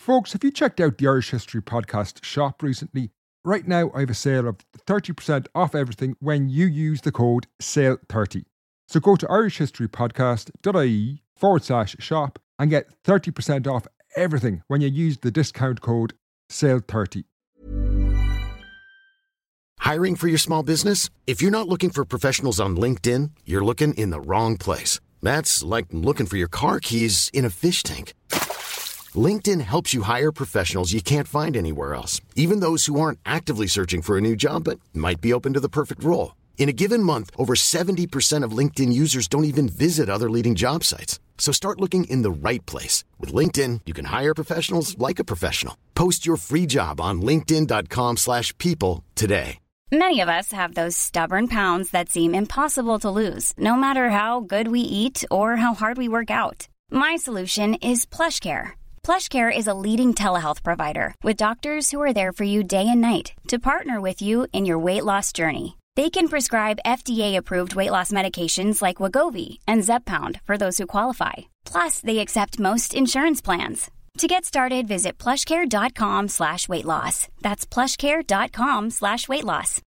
Folks, have you checked out the Irish History Podcast shop recently? Right now, I have a sale of 30% off everything when you use the code SALE30. So go to irishhistorypodcast.ie/shop and get 30% off everything when you use the discount code SALE30. Hiring for your small business? If you're not looking for professionals on LinkedIn, you're looking in the wrong place. That's like looking for your car keys in a fish tank. LinkedIn helps you hire professionals you can't find anywhere else, even those who aren't actively searching for a new job but might be open to the perfect role. In a given month, over 70% of LinkedIn users don't even visit other leading job sites. So start looking in the right place. With LinkedIn, you can hire professionals like a professional. Post your free job on linkedin.com/people today. Many of us have those stubborn pounds that seem impossible to lose, no matter how good we eat or how hard we work out. My solution is PlushCare. PlushCare is a leading telehealth provider with doctors who are there for you day and night to partner with you in your weight loss journey. They can prescribe FDA-approved weight loss medications like Wegovy and Zepbound for those who qualify. Plus, they accept most insurance plans. To get started, visit plushcare.com/weightloss. That's plushcare.com/weightloss.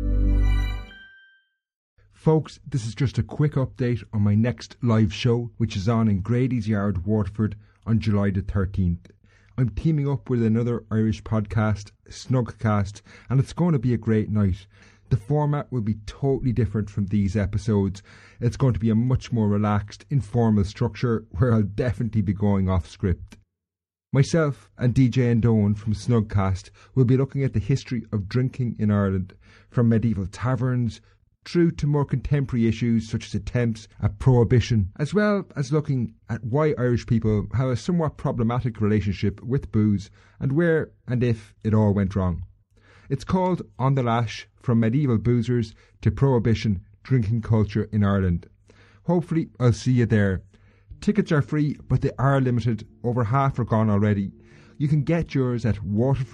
Folks, this is just a quick update on my next live show, which is on in Grady's Yard, Waterford, on July the 13th. I'm teaming up with another Irish podcast, Snugcast, and it's going to be a great night. The format will be totally different from these episodes. It's going to be a much more relaxed, informal structure where I'll definitely be going off script. Myself and DJ Endone from Snugcast will be looking at the history of drinking in Ireland, from medieval taverns through to more contemporary issues such as attempts at prohibition, as well as looking at why Irish people have a somewhat problematic relationship with booze and where and if it all went wrong. It's called On the Lash, From Medieval Boozers to Prohibition Drinking Culture in Ireland. Hopefully I'll see you there. Tickets are free, but they are limited. Over half are gone already. You can get yours at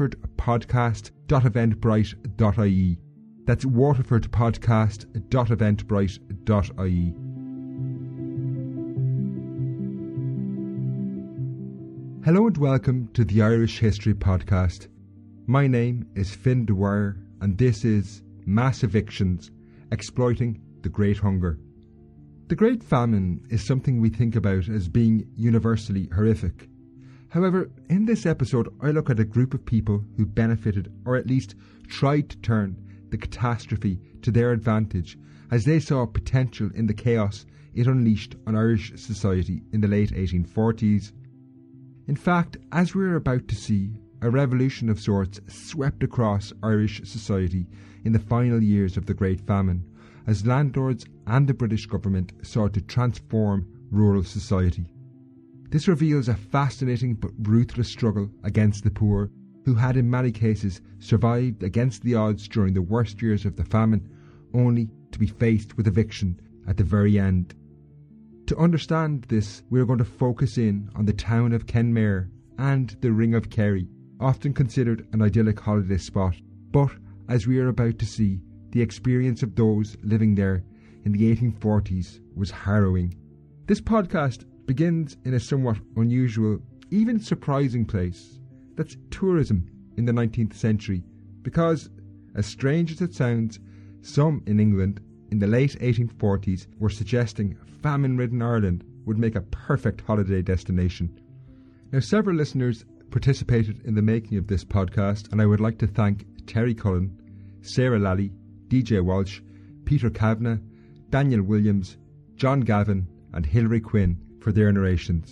waterfordpodcast.eventbrite.ie. That's waterfordpodcast.eventbrite.ie. Hello and welcome to the Irish History Podcast. My name is Finn Dwyer and this is Mass Evictions, Exploiting the Great Hunger. The Great Famine is something we think about as being universally horrific. However, in this episode I look at a group of people who benefited, or at least tried to turn, the catastrophe to their advantage as they saw potential in the chaos it unleashed on Irish society in the late 1840s. In fact, as we're about to see, a revolution of sorts swept across Irish society in the final years of the Great Famine, as landlords and the British government sought to transform rural society. This reveals a fascinating but ruthless struggle against the poor, who had in many cases survived against the odds during the worst years of the famine, only to be faced with eviction at the very end. To understand this, we are going to focus in on the town of Kenmare and the Ring of Kerry, often considered an idyllic holiday spot, but as we are about to see, the experience of those living there in the 1840s was harrowing. This podcast begins in a somewhat unusual, even surprising place. That's tourism in the 19th century, because, as strange as it sounds, some in England in the late 1840s were suggesting famine-ridden Ireland would make a perfect holiday destination. Now, several listeners participated in the making of this podcast, and I would like to thank Terry Cullen, Sarah Lally, DJ Walsh, Peter Kavanagh, Daniel Williams, John Gavin and Hilary Quinn for their narrations.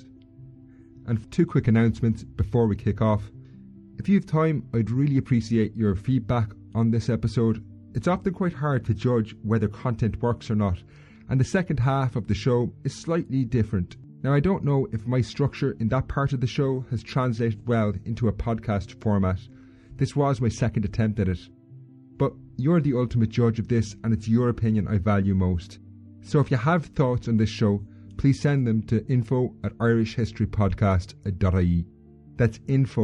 And two quick announcements before we kick off. If you have time, I'd really appreciate your feedback on this episode. It's often quite hard to judge whether content works or not, and the second half of the show is slightly different. Now, I don't know if my structure in that part of the show has translated well into a podcast format. This was my second attempt at it. But you're the ultimate judge of this, and it's your opinion I value most. So if you have thoughts on this show, please send them to info@irishhistorypodcast.ie. That's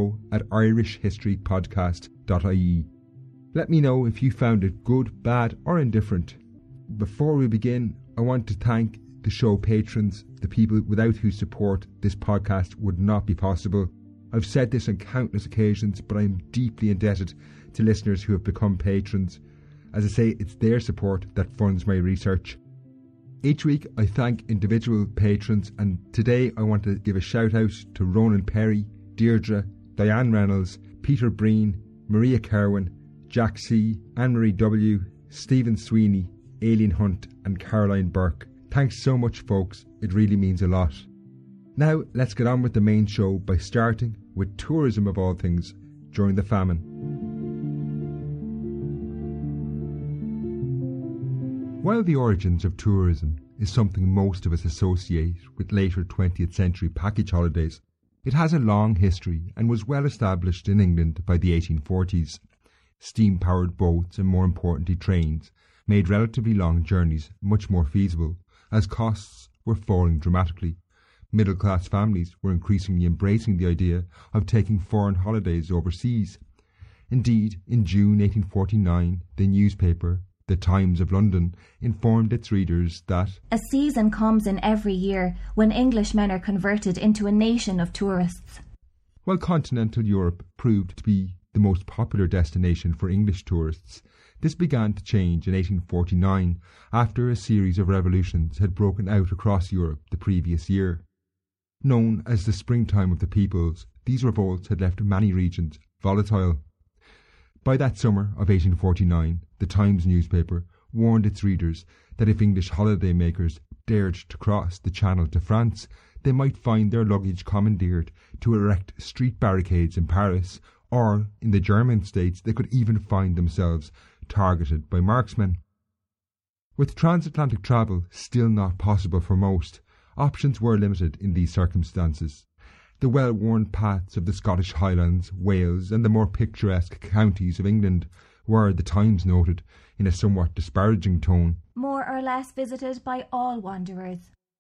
info@irishhistorypodcast.ie. Let me know if you found it good, bad or indifferent. Before we begin, I want to thank the show patrons, the people without whose support this podcast would not be possible. I've said this on countless occasions, but I am deeply indebted to listeners who have become patrons. As I say, it's their support that funds my research. Each week I thank individual patrons, and today I want to give a shout out to Ronan Perry, Deirdre, Diane Reynolds, Peter Breen, Maria Kerwin, Jack C, Anne-Marie W, Stephen Sweeney, Aileen Hunt and Caroline Burke. Thanks so much, folks, it really means a lot. Now let's get on with the main show by starting with tourism of all things during the famine. While the origins of tourism is something most of us associate with later 20th century package holidays, it has a long history and was well established in England by the 1840s. Steam-powered boats and, more importantly, trains made relatively long journeys much more feasible, as costs were falling dramatically. Middle-class families were increasingly embracing the idea of taking foreign holidays overseas. Indeed, in June 1849, the newspaper The Times of London informed its readers that a season comes in every year when Englishmen are converted into a nation of tourists. While continental Europe proved to be the most popular destination for English tourists, this began to change in 1849 after a series of revolutions had broken out across Europe the previous year. Known as the springtime of the peoples, these revolts had left many regions volatile. By that summer of 1849, the Times newspaper warned its readers that if English holiday makers dared to cross the Channel to France, they might find their luggage commandeered to erect street barricades in Paris, or in the German states they could even find themselves targeted by marksmen. With transatlantic travel still not possible for most, options were limited in these circumstances. The well-worn paths of the Scottish Highlands, Wales and the more picturesque counties of England were, the Times noted, in a somewhat disparaging tone, more or less visited by all wanderers.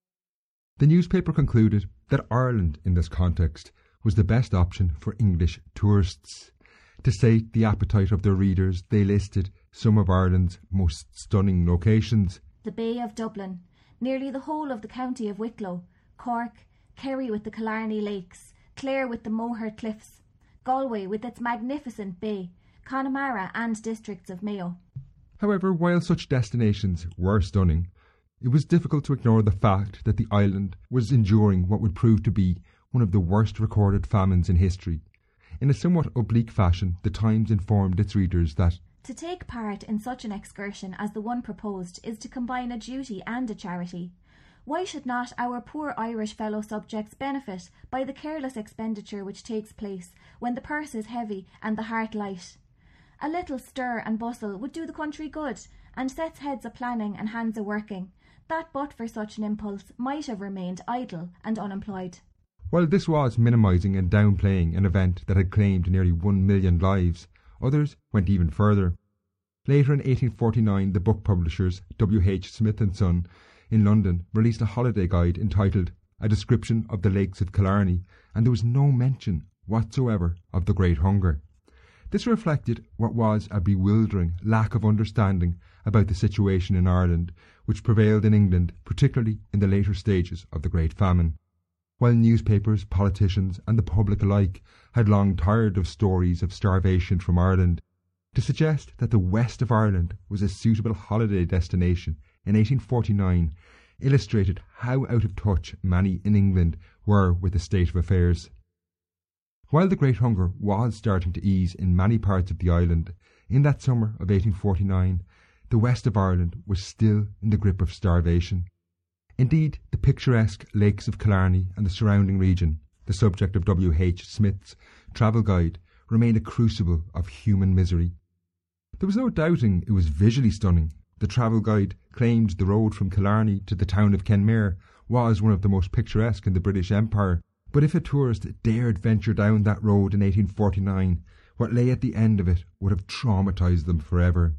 The newspaper concluded that Ireland, in this context, was the best option for English tourists. To sate the appetite of their readers, they listed some of Ireland's most stunning locations. The Bay of Dublin, nearly the whole of the county of Wicklow, Cork, Kerry with the Killarney Lakes, Clare with the Moher Cliffs, Galway with its magnificent bay, Connemara and districts of Mayo. However, while such destinations were stunning, it was difficult to ignore the fact that the island was enduring what would prove to be one of the worst recorded famines in history. In a somewhat oblique fashion, the Times informed its readers that to take part in such an excursion as the one proposed is to combine a duty and a charity. Why should not our poor Irish fellow subjects benefit by the careless expenditure which takes place when the purse is heavy and the heart light? A little stir and bustle would do the country good, and sets heads a-planning and hands a-working, that but for such an impulse might have remained idle and unemployed. While this was minimising and downplaying an event that had claimed nearly 1 million lives, others went even further. Later in 1849, the book publishers W. H. Smith & Son in London released a holiday guide entitled A Description of the Lakes of Killarney, and there was no mention whatsoever of the Great Hunger. This reflected what was a bewildering lack of understanding about the situation in Ireland, which prevailed in England, particularly in the later stages of the Great Famine. While newspapers, politicians and the public alike had long tired of stories of starvation from Ireland, to suggest that the west of Ireland was a suitable holiday destination in 1849 illustrated how out of touch many in England were with the state of affairs. While the Great Hunger was starting to ease in many parts of the island, in that summer of 1849, the west of Ireland was still in the grip of starvation. Indeed, the picturesque lakes of Killarney and the surrounding region, the subject of W. H. Smith's travel guide, remained a crucible of human misery. There was no doubting it was visually stunning. The travel guide claimed the road from Killarney to the town of Kenmare was one of the most picturesque in the British Empire, but if a tourist dared venture down that road in 1849, what lay at the end of it would have traumatised them forever.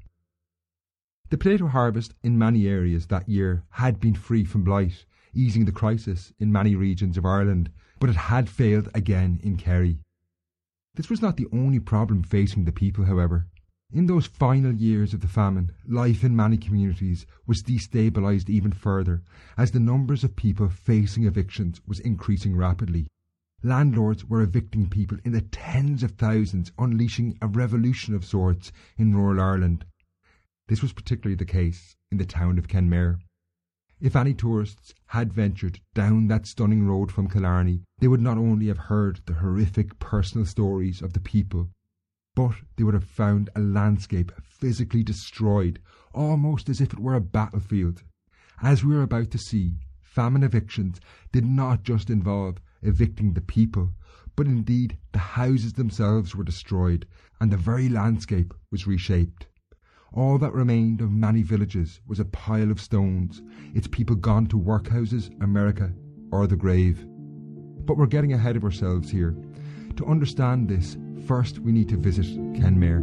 The potato harvest in many areas that year had been free from blight, easing the crisis in many regions of Ireland, but it had failed again in Kerry. This was not the only problem facing the people, however. In those final years of the famine, life in many communities was destabilised even further, as the numbers of people facing evictions was increasing rapidly. landlords were evicting people in the tens of thousands, unleashing a revolution of sorts in rural Ireland. This was particularly the case in the town of Kenmare. If any tourists had ventured down that stunning road from Killarney, they would not only have heard the horrific personal stories of the people, but they would have found a landscape physically destroyed, almost as if it were a battlefield. As we are about to see, famine evictions did not just involve evicting the people, but indeed the houses themselves were destroyed and the very landscape was reshaped. All that remained of many villages was a pile of stones, its people gone to workhouses, America, or the grave. But we're getting ahead of ourselves here. To understand this, first we need to visit Kenmare.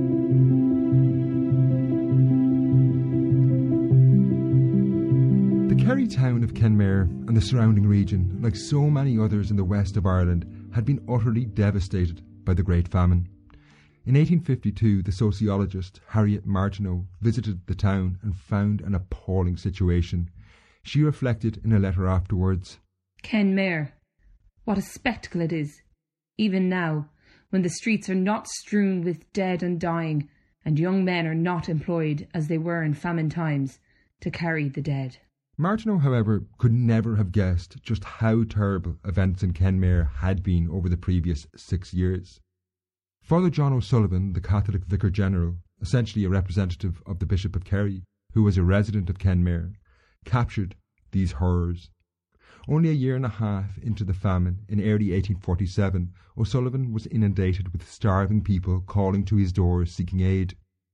The Kerry town of Kenmare and the surrounding region, like so many others in the west of Ireland, had been utterly devastated by the Great Famine. In 1852, the sociologist Harriet Martineau visited the town and found an appalling situation. She reflected in a letter afterwards, "Kenmare, what a spectacle it is, even now, when the streets are not strewn with dead and dying, and young men are not employed, as they were in famine times, to carry the dead." Martineau, however, could never have guessed just how terrible events in Kenmare had been over the previous 6 years. Father John O'Sullivan, the Catholic Vicar General, essentially a representative of the Bishop of Kerry, who was a resident of Kenmare, captured these horrors. Only a year and a half into the famine, in early 1847, O'Sullivan was inundated with starving people calling to his doors seeking aid.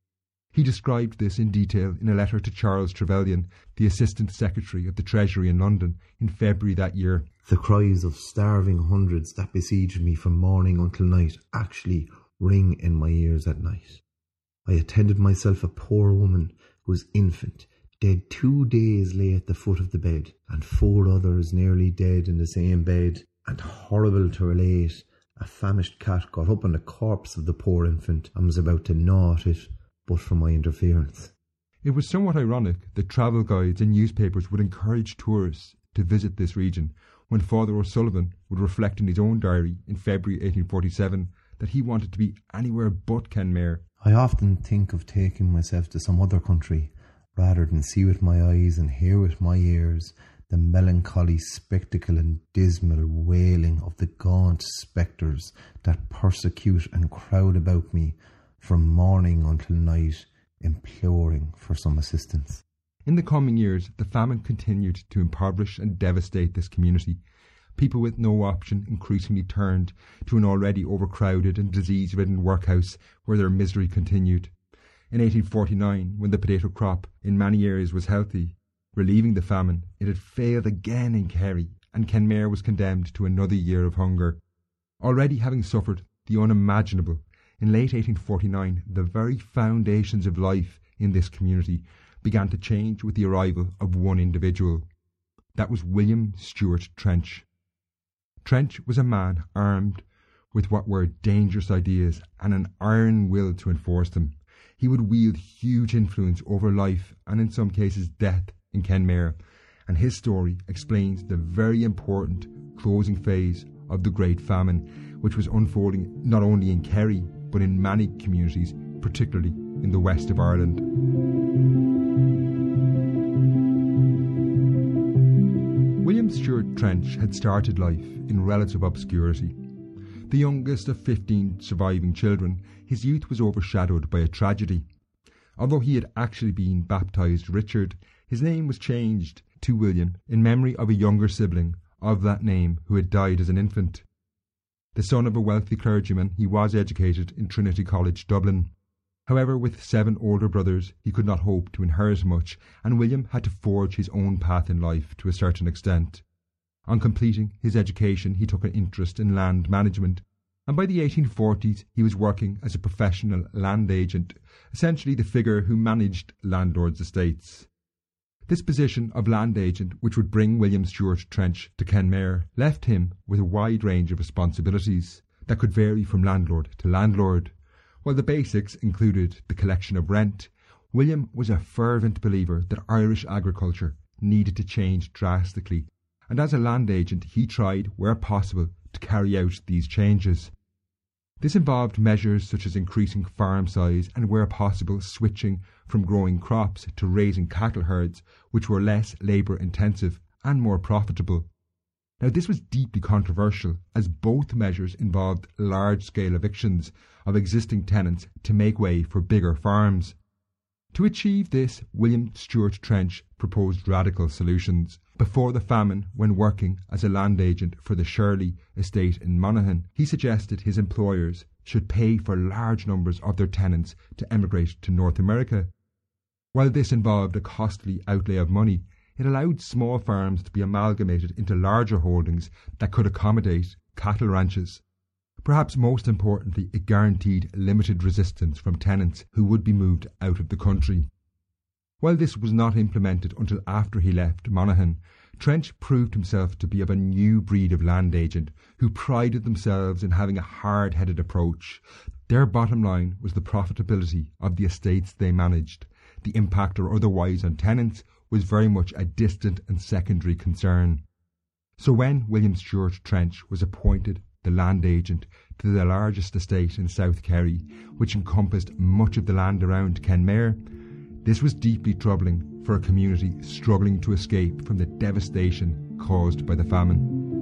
He described this in detail in a letter to Charles Trevelyan, the Assistant Secretary of the Treasury in London, in February that year. "The cries of starving hundreds that besieged me from morning until night actually ring in my ears at night. I attended myself a poor woman whose infant, dead 2 days, lay at the foot of the bed, and 4 others nearly dead in the same bed, and horrible to relate, a famished cat got up on the corpse of the poor infant and was about to gnaw at it, but for my interference." It was somewhat ironic that travel guides and newspapers would encourage tourists to visit this region, when Father O'Sullivan would reflect in his own diary in February 1847 that he wanted to be anywhere but Kenmare. "I often think of taking myself to some other country, rather than see with my eyes and hear with my ears the melancholy spectacle and dismal wailing of the gaunt spectres that persecute and crowd about me from morning until night, imploring for some assistance." In the coming years, the famine continued to impoverish and devastate this community. People with no option increasingly turned to an already overcrowded and disease-ridden workhouse where their misery continued. In 1849, when the potato crop in many areas was healthy, relieving the famine, it had failed again in Kerry, and Kenmare was condemned to another year of hunger. Already having suffered the unimaginable, in late 1849, the very foundations of life in this community began to change with the arrival of one individual. That was William Stewart Trench. Trench was a man armed with what were dangerous ideas and an iron will to enforce them. He would wield huge influence over life and in some cases death in Kenmare, and his story explains the very important closing phase of the Great Famine, which was unfolding not only in Kerry but in many communities, particularly in the west of Ireland. William Stewart Trench had started life in relative obscurity. The youngest of 15 surviving children, his youth was overshadowed by a tragedy. Although he had actually been baptised Richard, his name was changed to William in memory of a younger sibling of that name who had died as an infant. The son of a wealthy clergyman, he was educated in Trinity College, Dublin. However, with 7 older brothers, he could not hope to inherit much, and William had to forge his own path in life to a certain extent. On completing his education, he took an interest in land management, and by the 1840s he was working as a professional land agent, essentially the figure who managed landlords' estates. This position of land agent, which would bring William Stewart Trench to Kenmare, left him with a wide range of responsibilities that could vary from landlord to landlord. While the basics included the collection of rent, William was a fervent believer that Irish agriculture needed to change drastically, and as a land agent he tried, where possible, to carry out these changes. This involved measures such as increasing farm size and, where possible, switching from growing crops to raising cattle herds, which were less labour intensive and more profitable. Now, this was deeply controversial, as both measures involved large-scale evictions of existing tenants to make way for bigger farms. To achieve this, William Stewart Trench proposed radical solutions. Before the famine, when working as a land agent for the Shirley estate in Monaghan, he suggested his employers should pay for large numbers of their tenants to emigrate to North America. While this involved a costly outlay of money, it allowed small farms to be amalgamated into larger holdings that could accommodate cattle ranches. Perhaps most importantly, it guaranteed limited resistance from tenants who would be moved out of the country. While this was not implemented until after he left Monaghan, Trench proved himself to be of a new breed of land agent who prided themselves in having a hard-headed approach. Their bottom line was the profitability of the estates they managed. The impact or otherwise on tenants was very much a distant and secondary concern. So when William Stewart Trench was appointed the land agent to the largest estate in South Kerry, which encompassed much of the land around Kenmare, this was deeply troubling for a community struggling to escape from the devastation caused by the famine.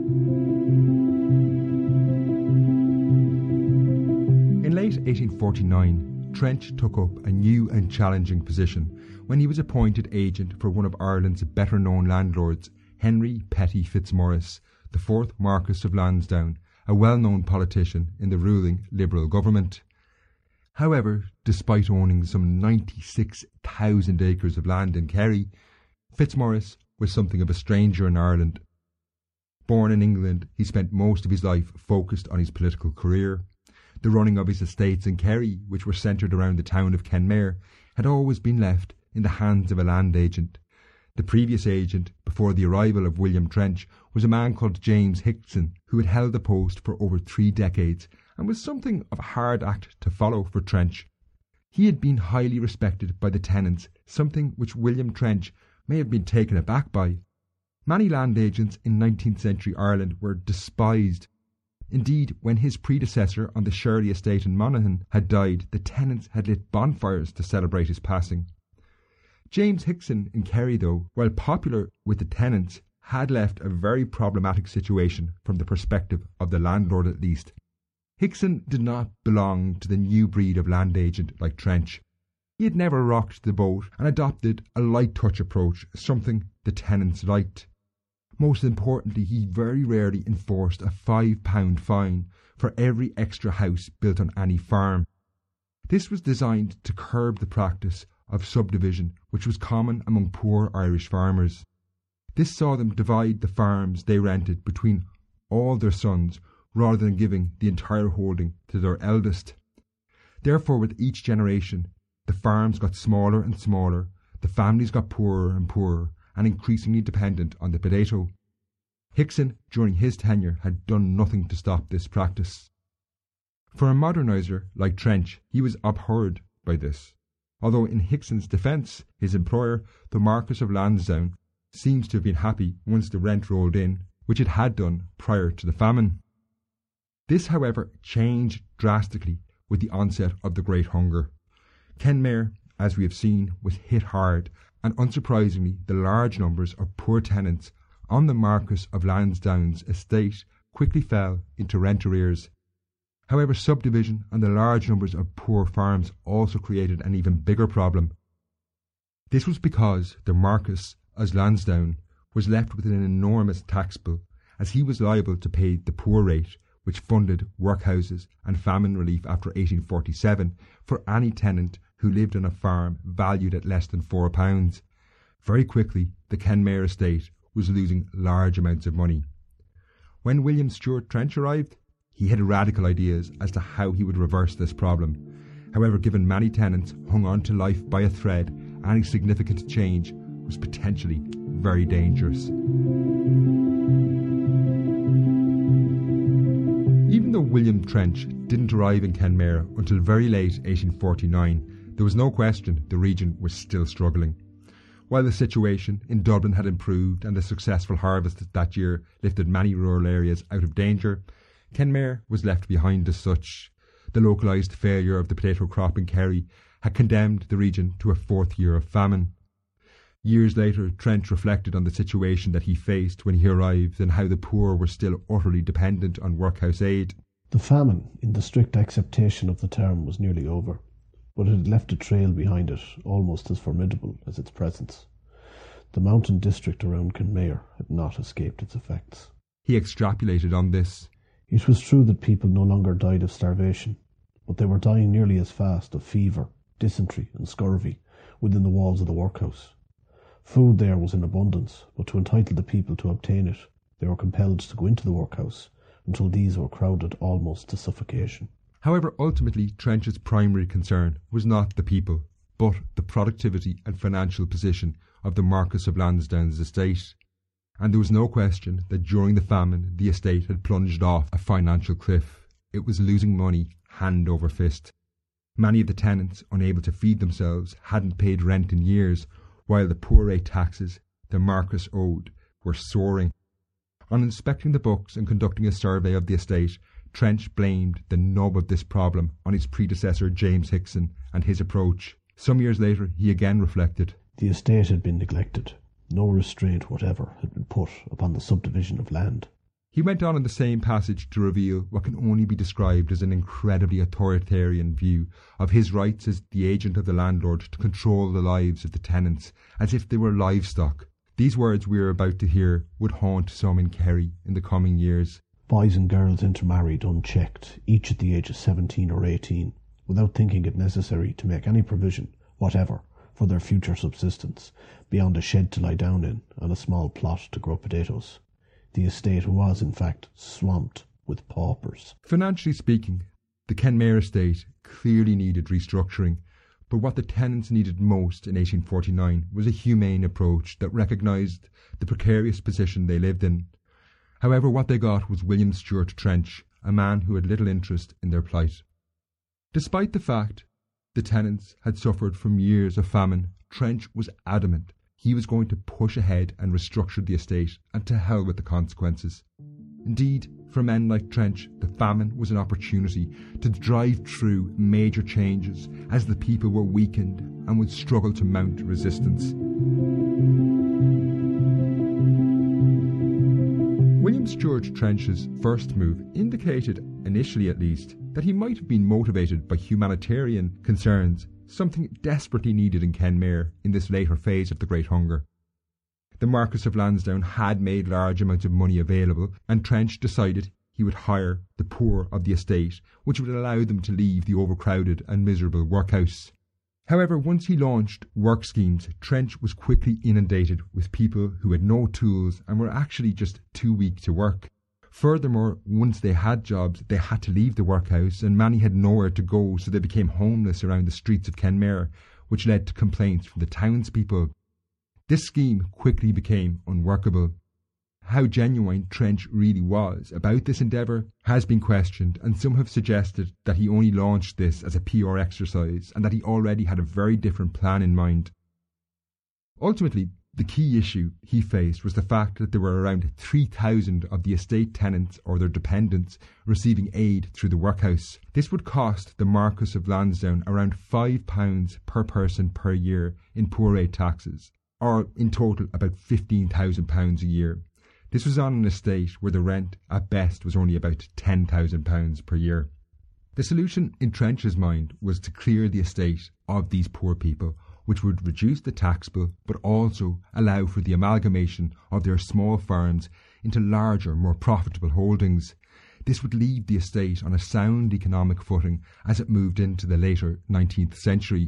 In late 1849, Trench took up a new and challenging position when he was appointed agent for one of Ireland's better-known landlords, Henry Petty Fitzmaurice, the 4th Marquess of Lansdowne, a well-known politician in the ruling Liberal government. However, despite owning some 96,000 acres of land in Kerry, Fitzmaurice was something of a stranger in Ireland. Born in England, he spent most of his life focused on his political career. The running of his estates in Kerry, which were centred around the town of Kenmare, had always been left in the hands of a land agent. The previous agent, before the arrival of William Trench, was a man called James Hickson, who had held the post for over 3 decades and was something of a hard act to follow for Trench. He had been highly respected by the tenants, something which William Trench may have been taken aback by. Many land agents in 19th century Ireland were despised. Indeed, when his predecessor on the Shirley estate in Monaghan had died, the tenants had lit bonfires to celebrate his passing. James Hickson in Kerry, though, while popular with the tenants, had left a very problematic situation from the perspective of the landlord at least. Hickson did not belong to the new breed of land agent like Trench. He had never rocked the boat and adopted a light-touch approach, something the tenants liked. Most importantly, he very rarely enforced a £5 fine for every extra house built on any farm. This was designed to curb the practice of subdivision, which was common among poor Irish farmers. This saw them divide the farms they rented between all their sons, rather than giving the entire holding to their eldest. Therefore, with each generation, the farms got smaller and smaller, the families got poorer and poorer, and increasingly dependent on the potato. Hickson, during his tenure, had done nothing to stop this practice. For a moderniser like Trench, he was abhorred by this. Although in Hickson's defence, his employer, the Marquess of Lansdowne, seems to have been happy once the rent rolled in, which it had done prior to the famine. This, however, changed drastically with the onset of the Great Hunger. Kenmare, as we have seen, was hit hard, and unsurprisingly the large numbers of poor tenants on the Marquess of Lansdowne's estate quickly fell into rent arrears. However, subdivision and the large numbers of poor farms also created an even bigger problem. This was because the Marquess of Lansdowne was left with an enormous tax bill, as he was liable to pay the poor rate, which funded workhouses and famine relief after 1847 for any tenant who lived on a farm valued at less than £4. Very quickly, the Kenmare estate was losing large amounts of money. When William Stewart Trench arrived, he had radical ideas as to how he would reverse this problem. However, given many tenants hung on to life by a thread, any significant change was potentially very dangerous. Even though William Trench didn't arrive in Kenmare until very late 1849, there was no question the region was still struggling. While the situation in Dublin had improved and the successful harvest that year lifted many rural areas out of danger, Kenmare was left behind as such. The localised failure of the potato crop in Kerry had condemned the region to a fourth year of famine. Years later, Trench reflected on the situation that he faced when he arrived and how the poor were still utterly dependent on workhouse aid. The famine, in the strict acceptation of the term, was nearly over, but it had left a trail behind it almost as formidable as its presence. The mountain district around Kenmare had not escaped its effects. He extrapolated on this. It was true that people no longer died of starvation, but they were dying nearly as fast of fever, dysentery and scurvy within the walls of the workhouse. Food there was in abundance, but to entitle the people to obtain it, they were compelled to go into the workhouse until these were crowded almost to suffocation. However, ultimately Trench's primary concern was not the people, but the productivity and financial position of the Marquess of Lansdowne's estate. And there was no question that during the famine the estate had plunged off a financial cliff. It was losing money hand over fist. Many of the tenants, unable to feed themselves, hadn't paid rent in years, while the poor rate taxes the Marquess owed were soaring. On inspecting the books and conducting a survey of the estate, Trench blamed the nub of this problem on his predecessor James Hickson and his approach. Some years later he again reflected. The estate had been neglected. No restraint whatever had been put upon the subdivision of land. He went on in the same passage to reveal what can only be described as an incredibly authoritarian view of his rights as the agent of the landlord to control the lives of the tenants as if they were livestock. These words we are about to hear would haunt some in Kerry in the coming years. Boys and girls intermarried unchecked, each at the age of 17 or 18, without thinking it necessary to make any provision whatever for their future subsistence, beyond a shed to lie down in and a small plot to grow potatoes. The estate was, in fact, swamped with paupers. Financially speaking, the Kenmare estate clearly needed restructuring, but what the tenants needed most in 1849 was a humane approach that recognised the precarious position they lived in. However, what they got was William Stuart Trench, a man who had little interest in their plight. Despite the fact the tenants had suffered from years of famine, Trench was adamant he was going to push ahead and restructure the estate, and to hell with the consequences. Indeed, for men like Trench, the famine was an opportunity to drive through major changes as the people were weakened and would struggle to mount resistance. William Stuart Trench's first move indicated, initially at least, that he might have been motivated by humanitarian concerns, something desperately needed in Kenmare in this later phase of the Great Hunger. The Marquess of Lansdowne had made large amounts of money available, and Trench decided he would hire the poor of the estate, which would allow them to leave the overcrowded and miserable workhouse. However, once he launched work schemes, Trench was quickly inundated with people who had no tools and were actually just too weak to work. Furthermore, once they had jobs, they had to leave the workhouse, and many had nowhere to go, so they became homeless around the streets of Kenmare, which led to complaints from the townspeople. This scheme quickly became unworkable. How genuine Trench really was about this endeavour has been questioned, and some have suggested that he only launched this as a PR exercise and that he already had a very different plan in mind. Ultimately, the key issue he faced was the fact that there were around 3,000 of the estate tenants or their dependents receiving aid through the workhouse. This would cost the Marquess of Lansdowne around £5 per person per year in poor rate taxes, or in total about £15,000 a year. This was on an estate where the rent at best was only about £10,000 per year. The solution in Trench's mind was to clear the estate of these poor people, which would reduce the tax bill but also allow for the amalgamation of their small farms into larger, more profitable holdings. This would leave the estate on a sound economic footing as it moved into the later 19th century.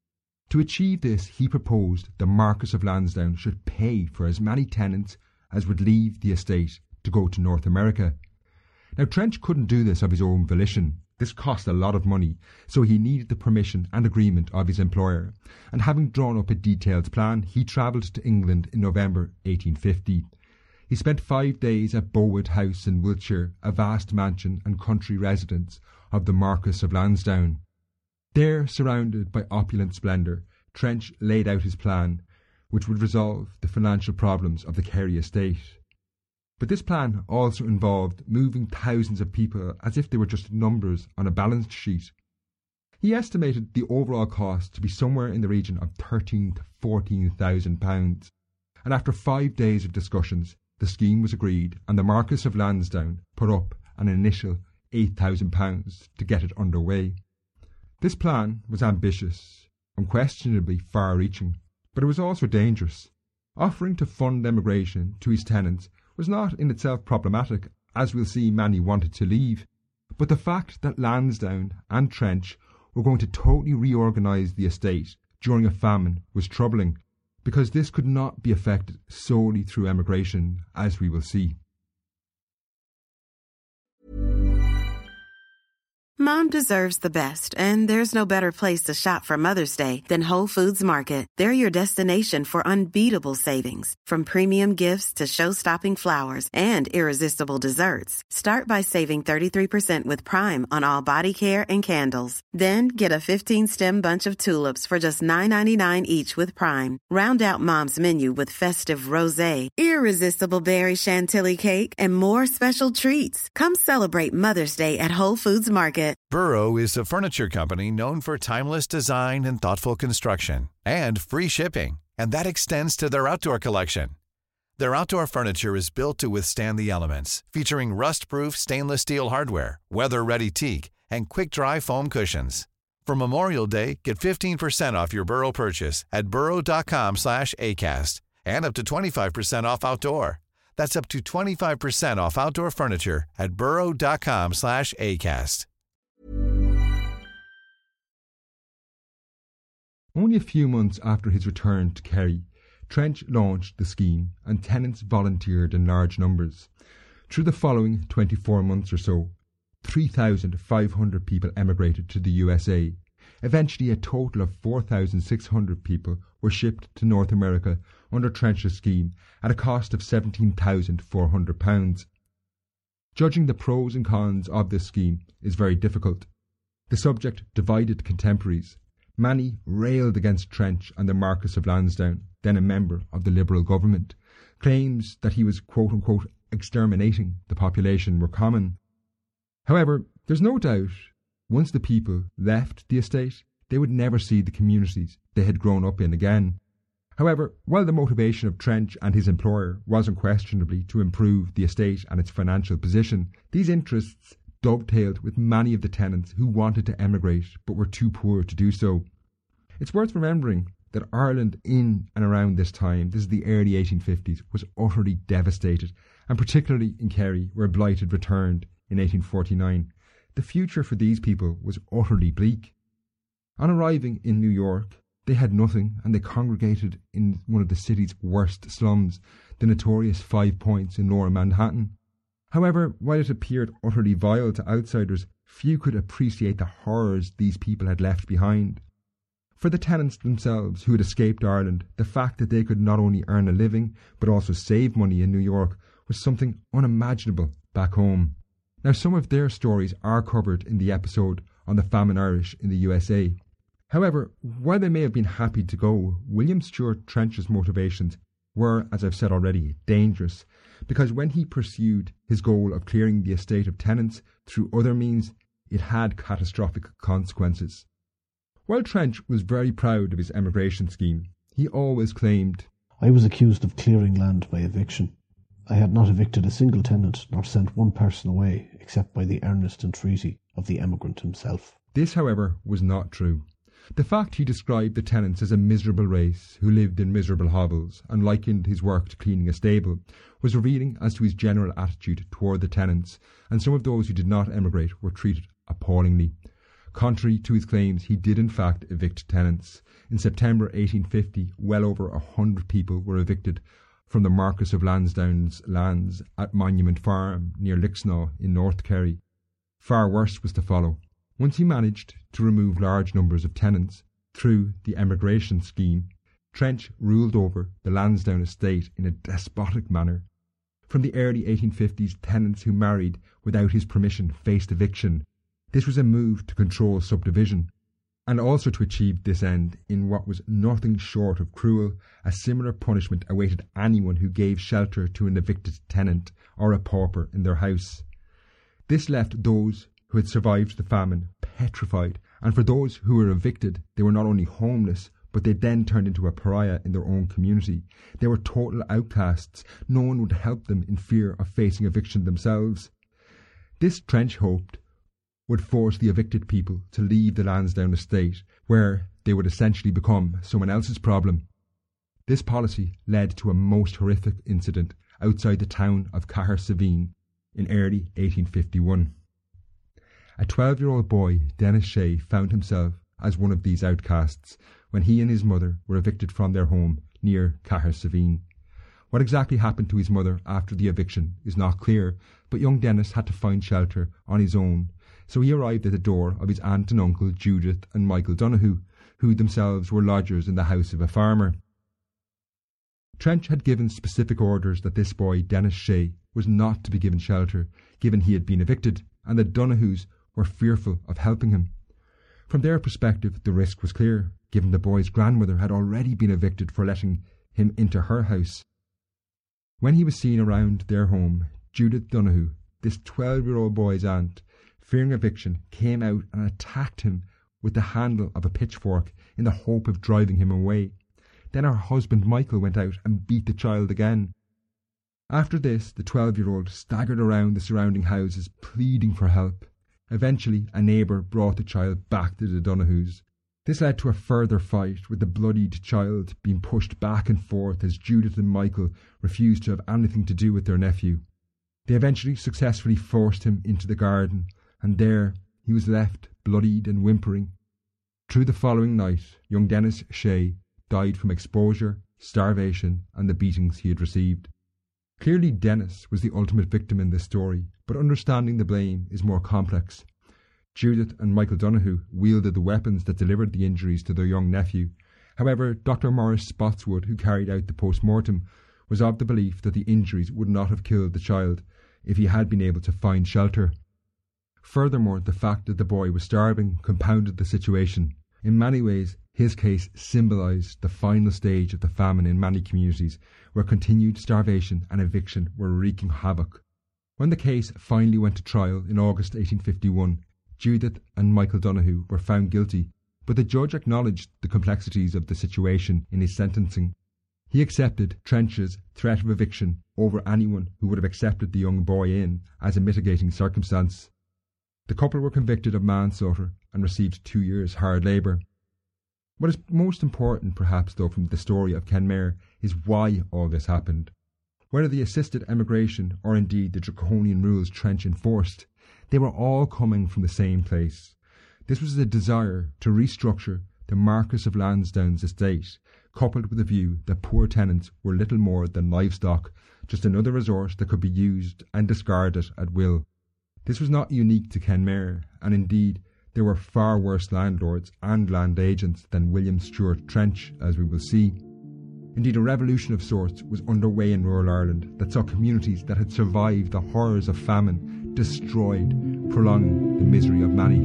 To achieve this, he proposed the Marquess of Lansdowne should pay for as many tenants as would leave the estate to go to North America. Now, Trench couldn't do this of his own volition. This cost a lot of money, so he needed the permission and agreement of his employer, and having drawn up a detailed plan, he travelled to England in November 1850. He spent 5 days at Bowood House in Wiltshire, a vast mansion and country residence of the Marquess of Lansdowne. There, surrounded by opulent splendour, Trench laid out his plan, which would resolve the financial problems of the Kerry estate. But this plan also involved moving thousands of people as if they were just numbers on a balance sheet. He estimated the overall cost to be somewhere in the region of £13,000 to £14,000, and after 5 days of discussions, the scheme was agreed and the Marquess of Lansdowne put up an initial £8,000 to get it underway. This plan was ambitious, unquestionably far-reaching, but it was also dangerous. Offering to fund emigration to his tenants was not in itself problematic, as we'll see many wanted to leave, but the fact that Lansdowne and Trench were going to totally reorganise the estate during a famine was troubling, because this could not be effected solely through emigration, as we will see. Mom deserves the best, and there's no better place to shop for Mother's Day than Whole Foods Market. They're your destination for unbeatable savings, from premium gifts to show-stopping flowers and irresistible desserts. Start by saving 33% with Prime on all body care and candles. Then get a 15-stem bunch of tulips for just $9.99 each with Prime. Round out Mom's menu with festive rosé, irresistible berry chantilly cake, and more special treats. Come celebrate Mother's Day at Whole Foods Market. Burrow is a furniture company known for timeless design and thoughtful construction, and free shipping, and that extends to their outdoor collection. Their outdoor furniture is built to withstand the elements, featuring rust-proof stainless steel hardware, weather-ready teak, and quick-dry foam cushions. For Memorial Day, get 15% off your Burrow purchase at burrow.com/ACAST, and up to 25% off outdoor. That's up to 25% off outdoor furniture at burrow.com/ACAST. Only a few months after his return to Kerry, Trench launched the scheme and tenants volunteered in large numbers. Through the following 24 months or so, 3,500 people emigrated to the USA. Eventually, a total of 4,600 people were shipped to North America under Trench's scheme at a cost of £17,400. Judging the pros and cons of this scheme is very difficult. The subject divided contemporaries. Many railed against Trench and the Marquess of Lansdowne, then a member of the Liberal government. Claims that he was quote-unquote exterminating the population were common. However, there's no doubt once the people left the estate, they would never see the communities they had grown up in again. However, while the motivation of Trench and his employer was unquestionably to improve the estate and its financial position, these interests dovetailed with many of the tenants who wanted to emigrate but were too poor to do so. It's worth remembering that Ireland in and around this time, this is the early 1850s, was utterly devastated, and particularly in Kerry, where Blight had returned in 1849. The future for these people was utterly bleak. On arriving in New York, they had nothing, and they congregated in one of the city's worst slums, the notorious 5 Points in Lower Manhattan. However, while it appeared utterly vile to outsiders, few could appreciate the horrors these people had left behind. For the tenants themselves who had escaped Ireland, the fact that they could not only earn a living, but also save money in New York was something unimaginable back home. Now, some of their stories are covered in the episode on the famine Irish in the USA. However, while they may have been happy to go, William Stewart Trench's motivations were, as I've said already, dangerous, because when he pursued his goal of clearing the estate of tenants through other means, it had catastrophic consequences. While Trench was very proud of his emigration scheme, he always claimed, "I was accused of clearing land by eviction. I had not evicted a single tenant nor sent one person away except by the earnest entreaty of the emigrant himself." This, however, was not true. The fact he described the tenants as a miserable race who lived in miserable hovels and likened his work to cleaning a stable was revealing as to his general attitude toward the tenants, and some of those who did not emigrate were treated appallingly. Contrary to his claims, he did in fact evict tenants. In September 1850, well over 100 people were evicted from the Marquess of Lansdowne's lands at Monument Farm near Lixnaw in North Kerry. Far worse was to follow. Once he managed to remove large numbers of tenants through the emigration scheme, Trench ruled over the Lansdowne estate in a despotic manner. From the early 1850s, tenants who married without his permission faced eviction. This was a move to control subdivision. And also to achieve this end, in what was nothing short of cruel, a similar punishment awaited anyone who gave shelter to an evicted tenant or a pauper in their house. This left those who had survived the famine petrified, and for those who were evicted, they were not only homeless, but they then turned into a pariah in their own community. They were total outcasts. No one would help them in fear of facing eviction themselves. This, Trench hoped, would force the evicted people to leave the Lansdowne estate, where they would essentially become someone else's problem. This policy led to a most horrific incident outside the town of Cahersiveen in early 1851. A 12-year-old boy, Dennis Shea, found himself as one of these outcasts when he and his mother were evicted from their home near Cahersiveen. What exactly happened to his mother after the eviction is not clear, but young Dennis had to find shelter on his own, so he arrived at the door of his aunt and uncle Judith and Michael Donoghue, who themselves were lodgers in the house of a farmer. Trench had given specific orders that this boy, Dennis Shea, was not to be given shelter, given he had been evicted, and the Donoghues were fearful of helping him. From their perspective, the risk was clear, given the boy's grandmother had already been evicted for letting him into her house. When he was seen around their home, Judith Donoghue, this 12-year-old boy's aunt, fearing eviction, came out and attacked him with the handle of a pitchfork in the hope of driving him away. Then her husband Michael went out and beat the child again. After this, the 12-year-old staggered around the surrounding houses, pleading for help. Eventually, a neighbour brought the child back to the Donoghues. This led to a further fight, with the bloodied child being pushed back and forth as Judith and Michael refused to have anything to do with their nephew. They eventually successfully forced him into the garden, and there he was left, bloodied and whimpering. Through the following night, young Dennis Shea died from exposure, starvation, and the beatings he had received. Clearly Dennis was the ultimate victim in this story, but understanding the blame is more complex. Judith and Michael Donoghue wielded the weapons that delivered the injuries to their young nephew. However, Dr. Morris Spotswood, who carried out the post-mortem, was of the belief that the injuries would not have killed the child if he had been able to find shelter. Furthermore, the fact that the boy was starving compounded the situation. In many ways, his case symbolised the final stage of the famine in many communities, where continued starvation and eviction were wreaking havoc. When the case finally went to trial in August 1851, Judith and Michael Donoghue were found guilty, but the judge acknowledged the complexities of the situation in his sentencing. He accepted Trench's threat of eviction over anyone who would have accepted the young boy in as a mitigating circumstance. The couple were convicted of manslaughter and received 2 years hard labour. What is most important, perhaps, though, from the story of Kenmare is why all this happened. Whether the assisted emigration or indeed the draconian rules Trench enforced, they were all coming from the same place. This was the desire to restructure the Marquess of Lansdowne's estate, coupled with the view that poor tenants were little more than livestock, just another resource that could be used and discarded at will. This was not unique to Kenmare, and indeed there were far worse landlords and land agents than William Stuart Trench, as we will see. Indeed, a revolution of sorts was underway in rural Ireland that saw communities that had survived the horrors of famine destroyed, prolonging the misery of many.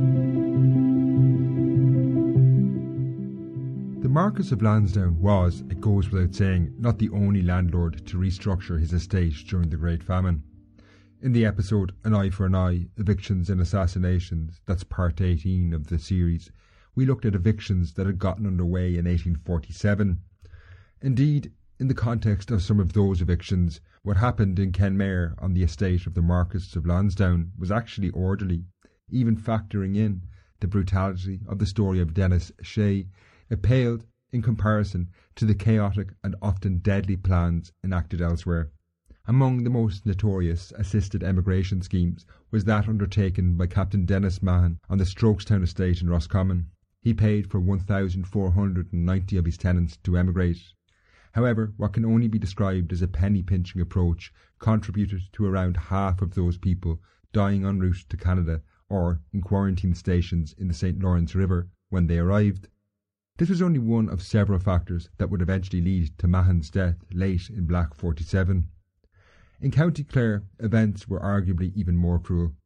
The Marquess of Lansdowne was, it goes without saying, not the only landlord to restructure his estate during the Great Famine. In the episode An Eye for an Eye, Evictions and Assassinations, that's part 18 of the series, we looked at evictions that had gotten underway in 1847. Indeed, in the context of some of those evictions, what happened in Kenmare on the estate of the Marquess of Lansdowne was actually orderly, even factoring in the brutality of the story of Dennis Shea. It paled in comparison to the chaotic and often deadly plans enacted elsewhere. Among the most notorious assisted emigration schemes was that undertaken by Captain Dennis Mahon on the Strokestown estate in Roscommon. He paid for 1,490 of his tenants to emigrate. However, what can only be described as a penny-pinching approach contributed to around half of those people dying en route to Canada or in quarantine stations in the St. Lawrence River when they arrived. This was only one of several factors that would eventually lead to Mahon's death late in Black 47. In County Clare, events were arguably even more cruel.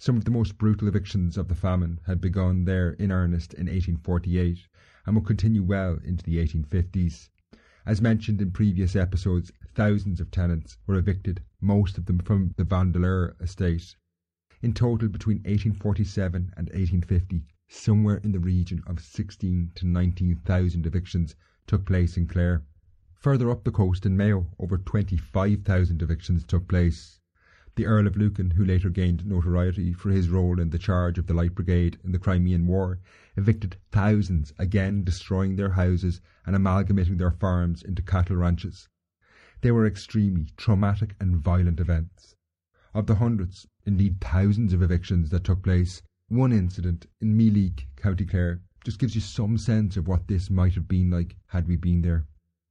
Some of the most brutal evictions of the famine had begun there in earnest in 1848 and would continue well into the 1850s. As mentioned in previous episodes, thousands of tenants were evicted, most of them from the Vandeleur estate. In total, between 1847 and 1850, somewhere in the region of 16 to 19,000 evictions took place in Clare. Further up the coast in Mayo, over 25,000 evictions took place. The Earl of Lucan, who later gained notoriety for his role in the charge of the Light Brigade in the Crimean War, evicted thousands, again destroying their houses and amalgamating their farms into cattle ranches. They were extremely traumatic and violent events. Of the hundreds, indeed thousands of evictions that took place, one incident in Mealeek, County Clare, just gives you some sense of what this might have been like had we been there.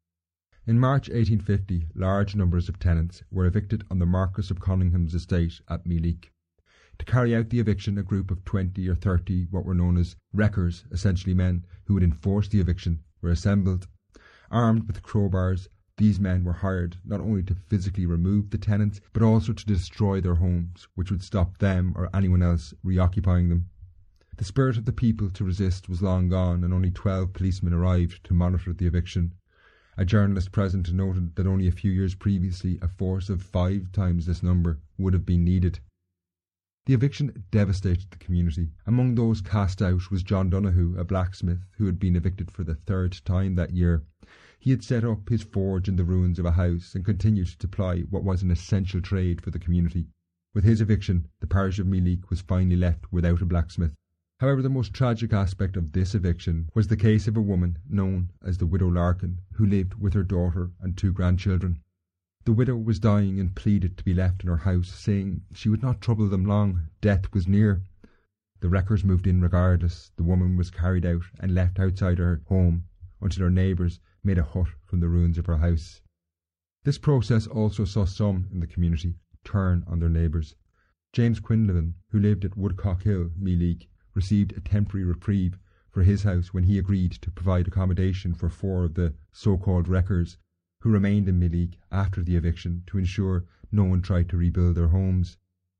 In March 1850, large numbers of tenants were evicted on the Marquess of Conningham's estate at Mealeek. To carry out the eviction, a group of 20 or 30 what were known as wreckers, essentially men who would enforce the eviction, were assembled. Armed with crowbars, these men were hired not only to physically remove the tenants, but also to destroy their homes, which would stop them or anyone else reoccupying them. The spirit of the people to resist was long gone, and only 12 policemen arrived to monitor the eviction. A journalist present noted that only a few years previously a force of 5 times this number would have been needed. The eviction devastated the community. Among those cast out was John Donoghue, a blacksmith who had been evicted for the 3rd time that year. He had set up his forge in the ruins of a house and continued to ply what was an essential trade for the community. With his eviction, the parish of Mealeek was finally left without a blacksmith. However, the most tragic aspect of this eviction was the case of a woman known as the Widow Larkin, who lived with her daughter and 2 grandchildren. The widow was dying and pleaded to be left in her house, saying she would not trouble them long, death was near. The wreckers moved in regardless. The woman was carried out and left outside her home until her neighbours made a hut from the ruins of her house. This process also saw some in the community turn on their neighbours. James Quinlivan, who lived at Woodcock Hill, Mealeek, received a temporary reprieve for his house when he agreed to provide accommodation for 4 of the so-called wreckers who remained in Mealeek after the eviction to ensure no one tried to rebuild their homes.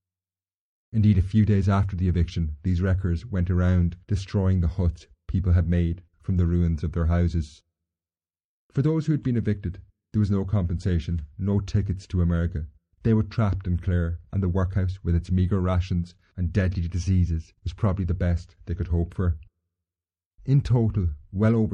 Indeed, a few days after the eviction, these wreckers went around destroying the huts people had made from the ruins of their houses. For those who had been evicted, there was no compensation, no tickets to America. They were trapped in Clare, and the workhouse, with its meagre rations and deadly diseases, was probably the best they could hope for. In total, well over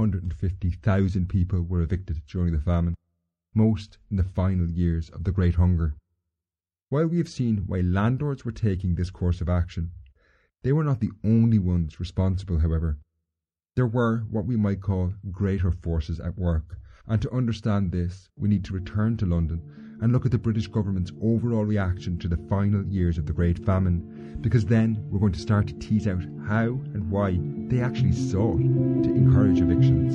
250,000 people were evicted during the famine, most in the final years of the Great Hunger. While we have seen why landlords were taking this course of action, they were not the only ones responsible, however. There were what we might call greater forces at work, and to understand this, we need to return to London and look at the British government's overall reaction to the final years of the Great Famine, because then we're going to start to tease out how and why they actually sought to encourage evictions.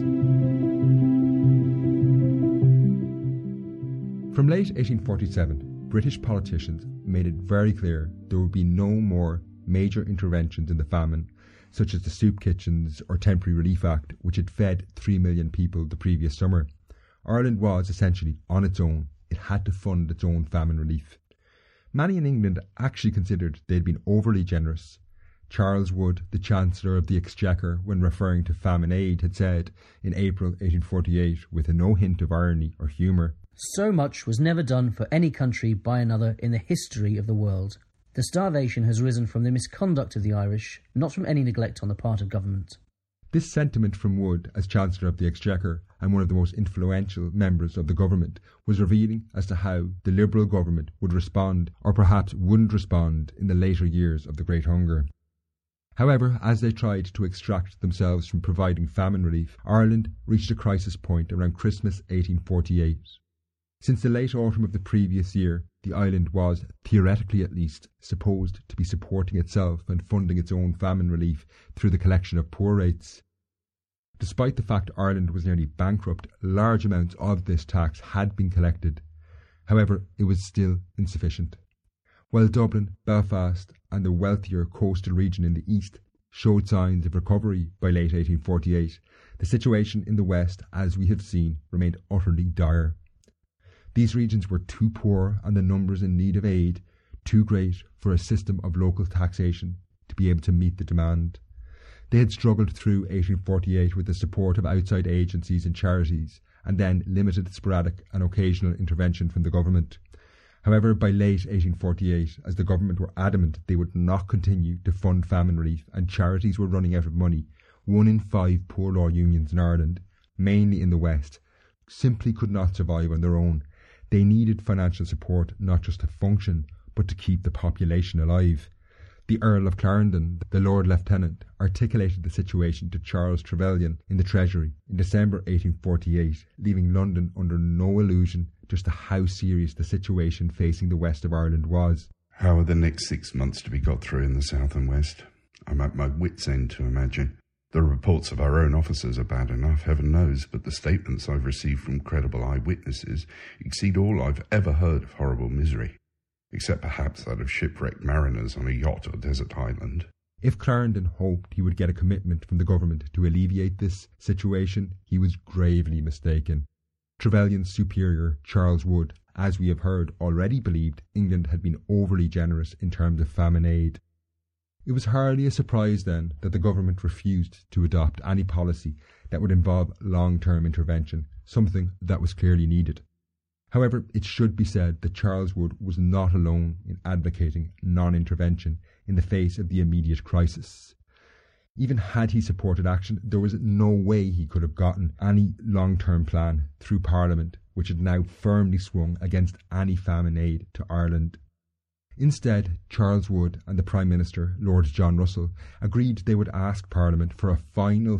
From late 1847, British politicians made it very clear there would be no more major interventions in the famine, such as the Soup Kitchens or Temporary Relief Act, which had fed 3 million people the previous summer. Ireland was essentially on its own. It had to fund its own famine relief. Many in England actually considered they'd been overly generous. Charles Wood, the Chancellor of the Exchequer, when referring to famine aid, had said in April 1848, with no hint of irony or humour, "So much was never done for any country by another in the history of the world. The starvation has risen from the misconduct of the Irish, not from any neglect on the part of government." This sentiment from Wood as Chancellor of the Exchequer and one of the most influential members of the government was revealing as to how the Liberal government would respond, or perhaps wouldn't respond, in the later years of the Great Hunger. However, as they tried to extract themselves from providing famine relief, Ireland reached a crisis point around Christmas 1848. Since the late autumn of the previous year, the island was, theoretically at least, supposed to be supporting itself and funding its own famine relief through the collection of poor rates. Despite the fact Ireland was nearly bankrupt, large amounts of this tax had been collected. However, it was still insufficient. While Dublin, Belfast and the wealthier coastal region in the east showed signs of recovery by late 1848, the situation in the west, as we have seen, remained utterly dire. These regions were too poor and the numbers in need of aid too great for a system of local taxation to be able to meet the demand. They had struggled through 1848 with the support of outside agencies and charities, and then limited sporadic and occasional intervention from the government. However, by late 1848, as the government were adamant they would not continue to fund famine relief and charities were running out of money, 1 in 5 poor law unions in Ireland, mainly in the West, simply could not survive on their own. They needed financial support not just to function, but to keep the population alive. The Earl of Clarendon, the Lord Lieutenant, articulated the situation to Charles Trevelyan in the Treasury in December 1848, leaving London under no illusion just to how serious the situation facing the west of Ireland was. How are the next 6 months to be got through in the south and west? I'm at my wits' end to imagine. The reports of our own officers are bad enough, heaven knows, but the statements I've received from credible eyewitnesses exceed all I've ever heard of horrible misery, except perhaps that of shipwrecked mariners on a yacht or desert island. If Clarendon hoped he would get a commitment from the government to alleviate this situation, he was gravely mistaken. Trevelyan's superior, Charles Wood, as we have heard, already believed England had been overly generous in terms of famine aid. It was hardly a surprise then that the government refused to adopt any policy that would involve long-term intervention, something that was clearly needed. However, it should be said that Charles Wood was not alone in advocating non-intervention in the face of the immediate crisis. Even had he supported action, there was no way he could have gotten any long-term plan through Parliament, which had now firmly swung against any famine aid to Ireland. Instead, Charles Wood and the Prime Minister, Lord John Russell, agreed they would ask Parliament for a final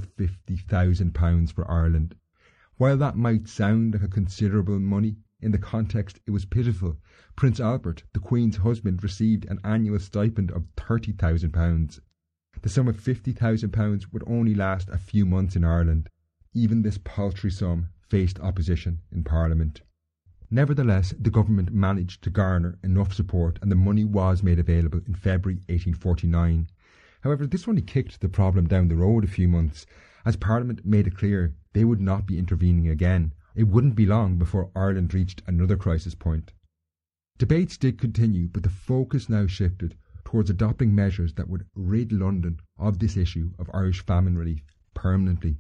£50,000 for Ireland. While that might sound like a considerable money, in the context it was pitiful. Prince Albert, the Queen's husband, received an annual stipend of £30,000. The sum of £50,000 would only last a few months in Ireland. Even this paltry sum faced opposition in Parliament. Nevertheless, the government managed to garner enough support and the money was made available in February 1849. However, this only kicked the problem down the road a few months, as Parliament made it clear they would not be intervening again. It wouldn't be long before Ireland reached another crisis point. Debates did continue, but the focus now shifted towards adopting measures that would rid London of this issue of Irish famine relief permanently.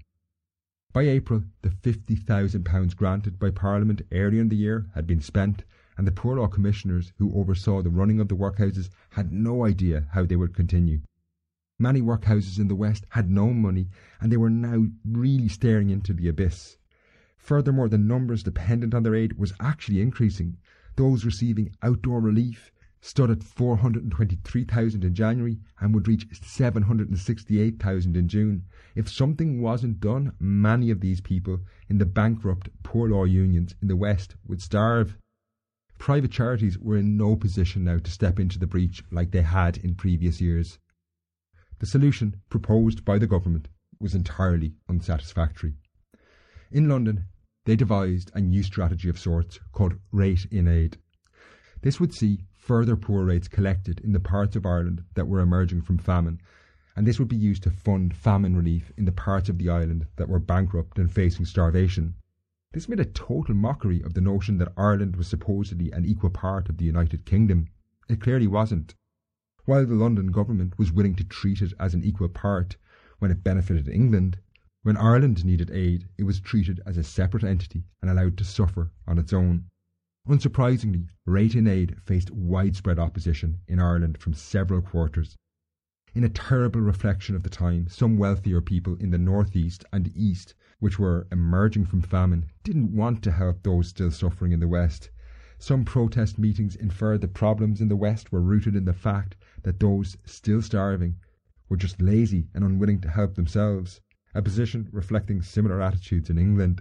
By April, the £50,000 granted by Parliament earlier in the year had been spent, and the Poor Law Commissioners who oversaw the running of the workhouses had no idea how they would continue. Many workhouses in the West had no money, and they were now really staring into the abyss. Furthermore, the numbers dependent on their aid was actually increasing. Those receiving outdoor relief stood at 423,000 in January and would reach 768,000 in June. If something wasn't done, many of these people in the bankrupt poor law unions in the West would starve. Private charities were in no position now to step into the breach like they had in previous years. The solution proposed by the government was entirely unsatisfactory. In London, they devised a new strategy of sorts called Rate in Aid. This would see further poor rates collected in the parts of Ireland that were emerging from famine, and this would be used to fund famine relief in the parts of the island that were bankrupt and facing starvation. This made a total mockery of the notion that Ireland was supposedly an equal part of the United Kingdom. It clearly wasn't. While the London government was willing to treat it as an equal part when it benefited England, when Ireland needed aid, it was treated as a separate entity and allowed to suffer on its own. Unsurprisingly, Rate in Aid faced widespread opposition in Ireland from several quarters. In a terrible reflection of the time, some wealthier people in the northeast and east, which were emerging from famine, didn't want to help those still suffering in the west. Some protest meetings inferred the problems in the west were rooted in the fact that those still starving were just lazy and unwilling to help themselves, a position reflecting similar attitudes in England.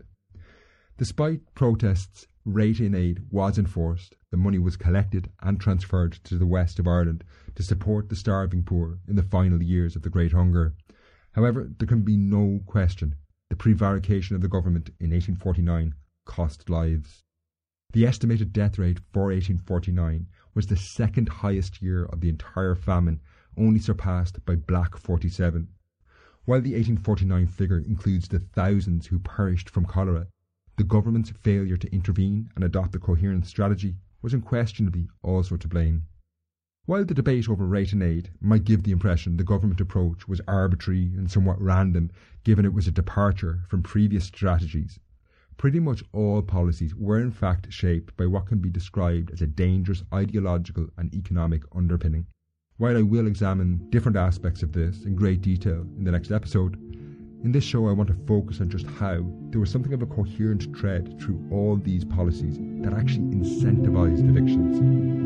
Despite protests, Rate in Aid was enforced. The money was collected and transferred to the west of Ireland to support the starving poor in the final years of the Great Hunger. However, there can be no question the prevarication of the government in 1849 cost lives. The estimated death rate for 1849 was the second highest year of the entire famine, only surpassed by Black 47. While the 1849 figure includes the thousands who perished from cholera, the government's failure to intervene and adopt a coherent strategy was unquestionably also to blame. While the debate over rate and aid might give the impression the government approach was arbitrary and somewhat random, given it was a departure from previous strategies, pretty much all policies were in fact shaped by what can be described as a dangerous ideological and economic underpinning. While I will examine different aspects of this in great detail in the next episode, in this show I want to focus on just how there was something of a coherent thread through all these policies that actually incentivised evictions.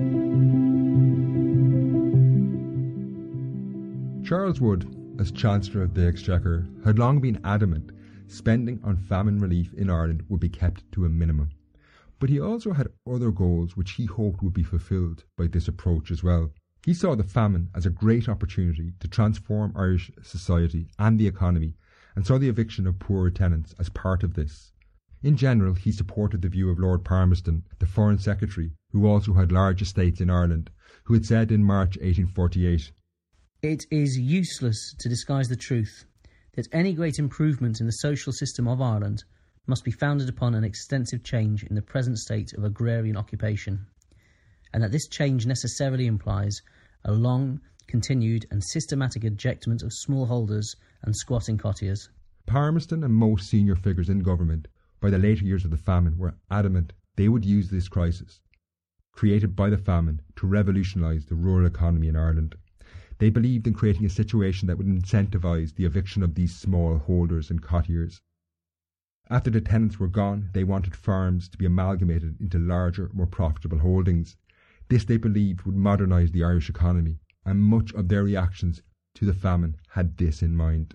Charles Wood, as Chancellor of the Exchequer, had long been adamant spending on famine relief in Ireland would be kept to a minimum. But he also had other goals which he hoped would be fulfilled by this approach as well. He saw the famine as a great opportunity to transform Irish society and the economy, and saw the eviction of poorer tenants as part of this. In general, he supported the view of Lord Palmerston, the Foreign Secretary, who also had large estates in Ireland, who had said in March 1848, "It is useless to disguise the truth that any great improvement in the social system of Ireland must be founded upon an extensive change in the present state of agrarian occupation, and that this change necessarily implies a long, continued and systematic ejectment of smallholders and squatting cottiers." Palmerston and most senior figures in government by the later years of the famine were adamant they would use this crisis, created by the famine, to revolutionise the rural economy in Ireland. They believed in creating a situation that would incentivise the eviction of these small holders and cottiers. After the tenants were gone, they wanted farms to be amalgamated into larger, more profitable holdings. This they believed would modernise the Irish economy, and much of their reactions to the famine had this in mind.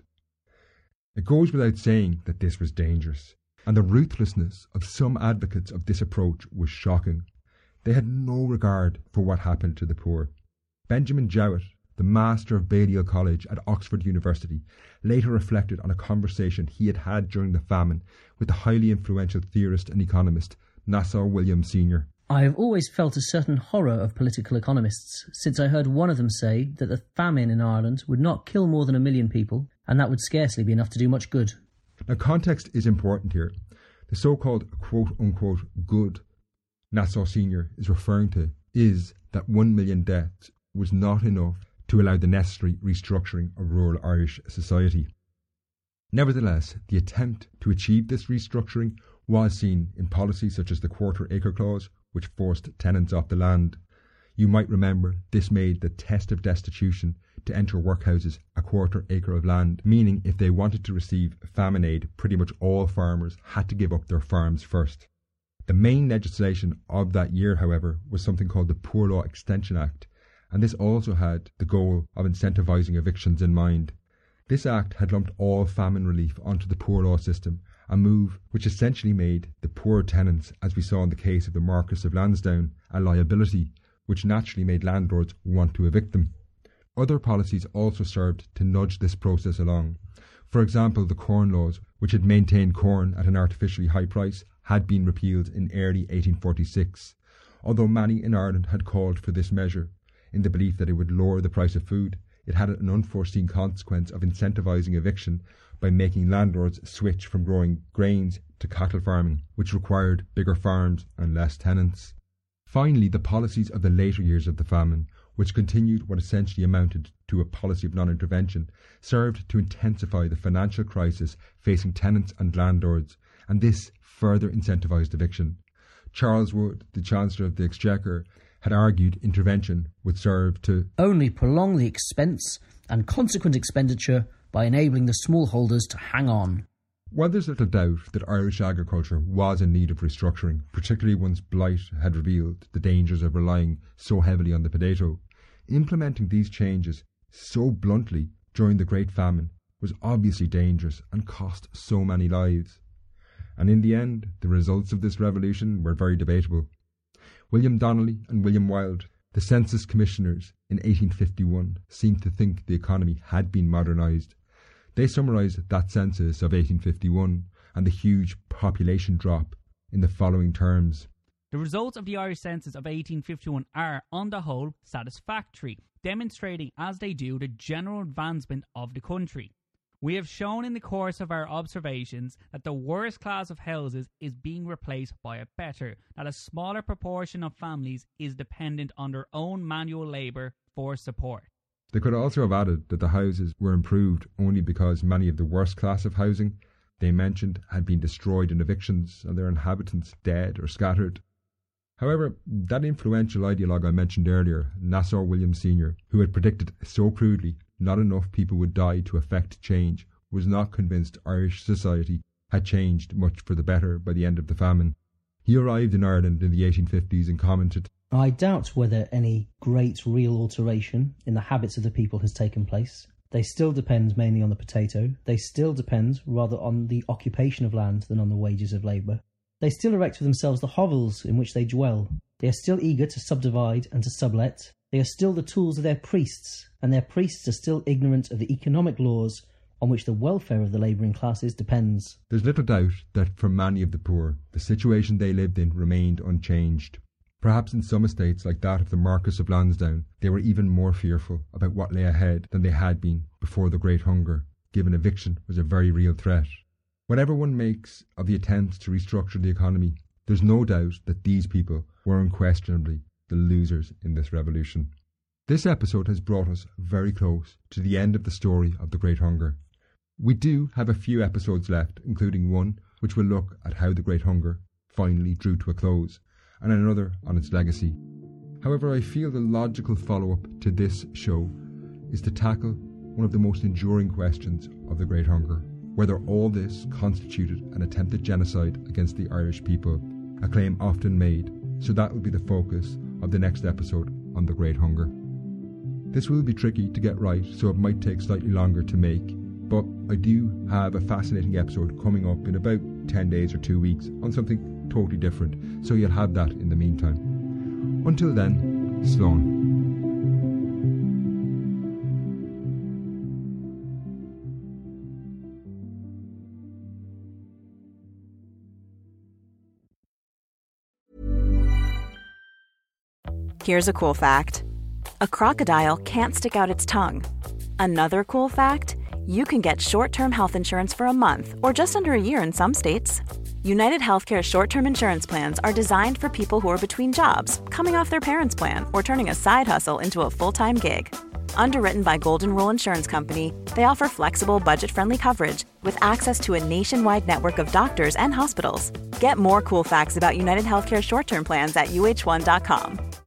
It goes without saying that this was dangerous, and the ruthlessness of some advocates of this approach was shocking. They had no regard for what happened to the poor. Benjamin Jowett, the master of Balliol College at Oxford University, later reflected on a conversation he had had during the famine with the highly influential theorist and economist Nassau Williams Sr. "I have always felt a certain horror of political economists, since I heard one of them say that the famine in Ireland would not kill more than 1 million people, and that would scarcely be enough to do much good." Now, context is important here. The so-called quote-unquote good Nassau Sr. is referring to is that 1 million deaths was not enough to allow the necessary restructuring of rural Irish society. Nevertheless, the attempt to achieve this restructuring was seen in policies such as the Quarter Acre Clause, which forced tenants off the land. You might remember this made the test of destitution to enter workhouses a quarter acre of land, meaning if they wanted to receive famine aid, pretty much all farmers had to give up their farms first. The main legislation of that year, however, was something called the Poor Law Extension Act, and this also had the goal of incentivising evictions in mind. This act had lumped all famine relief onto the poor law system, a move which essentially made the poor tenants, as we saw in the case of the Marquess of Lansdowne, a liability, which naturally made landlords want to evict them. Other policies also served to nudge this process along. For example, the Corn Laws, which had maintained corn at an artificially high price, had been repealed in early 1846, although many in Ireland had called for this measure, in the belief that it would lower the price of food. It had an unforeseen consequence of incentivising eviction by making landlords switch from growing grains to cattle farming, which required bigger farms and less tenants. Finally, the policies of the later years of the famine, which continued what essentially amounted to a policy of non-intervention, served to intensify the financial crisis facing tenants and landlords, and this further incentivised eviction. Charles Wood, the Chancellor of the Exchequer, had argued intervention would serve to only prolong the expense and consequent expenditure by enabling the smallholders to hang on. While there's little doubt that Irish agriculture was in need of restructuring, particularly once blight had revealed the dangers of relying so heavily on the potato, implementing these changes so bluntly during the Great Famine was obviously dangerous and cost so many lives. And in the end, the results of this revolution were very debatable. William Donnelly and William Wilde, the Census Commissioners in 1851, seemed to think the economy had been modernised. They summarised that census of 1851 and the huge population drop in the following terms. The results of the Irish census of 1851 are, on the whole, satisfactory, demonstrating as they do the general advancement of the country. We have shown in the course of our observations that the worst class of houses is being replaced by a better, that a smaller proportion of families is dependent on their own manual labour for support. They could also have added that the houses were improved only because many of the worst class of housing they mentioned had been destroyed in evictions and their inhabitants dead or scattered. However, that influential ideologue I mentioned earlier, Nassau Williams Sr., who had predicted so crudely not enough people would die to effect change, was not convinced Irish society had changed much for the better by the end of the famine. He arrived in Ireland in the 1850s and commented, I doubt whether any great real alteration in the habits of the people has taken place. They still depend mainly on the potato. They still depend rather on the occupation of land than on the wages of labour. They still erect for themselves the hovels in which they dwell. They are still eager to subdivide and to sublet. They are still the tools of their priests, and their priests are still ignorant of the economic laws on which the welfare of the labouring classes depends. There's little doubt that for many of the poor, the situation they lived in remained unchanged. Perhaps in some estates like that of the Marquess of Lansdowne, they were even more fearful about what lay ahead than they had been before the Great Hunger, given eviction was a very real threat. Whatever one makes of the attempts to restructure the economy, there's no doubt that these people were unquestionably the losers in this revolution. This episode has brought us very close to the end of the story of the Great Hunger. We do have a few episodes left, including one which will look at how the Great Hunger finally drew to a close, and another on its legacy. However, I feel the logical follow-up to this show is to tackle one of the most enduring questions of the Great Hunger, whether all this constituted an attempted genocide against the Irish people, a claim often made, so that will be the focus of the next episode on the Great Hunger. This will be tricky to get right, so it might take slightly longer to make, but I do have a fascinating episode coming up in about 10 days or 2 weeks on something totally different, so you'll have that in the meantime. Until then, Slán. Here's a cool fact. A crocodile can't stick out its tongue. Another cool fact, you can get short-term health insurance for a month or just under a year in some states. United Healthcare short-term insurance plans are designed for people who are between jobs, coming off their parents' plan, or turning a side hustle into a full-time gig. Underwritten by Golden Rule Insurance Company, they offer flexible, budget-friendly coverage with access to a nationwide network of doctors and hospitals. Get more cool facts about United Healthcare short-term plans at uh1.com.